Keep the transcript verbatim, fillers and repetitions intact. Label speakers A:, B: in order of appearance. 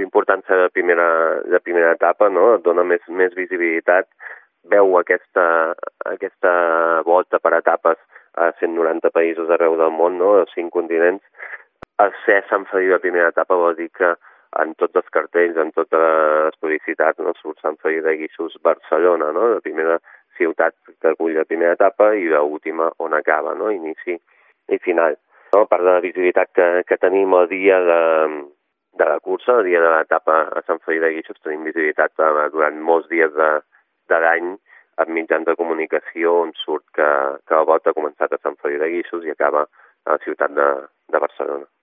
A: l'importància de primera, de primera etapa, no? Et dona més, més visibilitat, veu aquesta, aquesta volta per etapes a cent noranta països arreu del món, no? A cinc continents. El ser Sant Feliu de primera etapa vol dir que en tots els cartells, en totes les publicitats, no? Surt Sant Feliu de Guíxols Barcelona, no? La primera ciutat que acull la primera etapa i l'última on acaba, no? Inici i final. No? A part de la visibilitat que, que tenim el dia de, de la cursa, el dia de l'etapa a Sant Feliu de Guíxols, tenim visibilitat durant molts dies de, de l'any amb mitjans de comunicació on surt que, que la volta ha començat a Sant Feliu de Guíxols i acaba a la ciutat de, de Barcelona.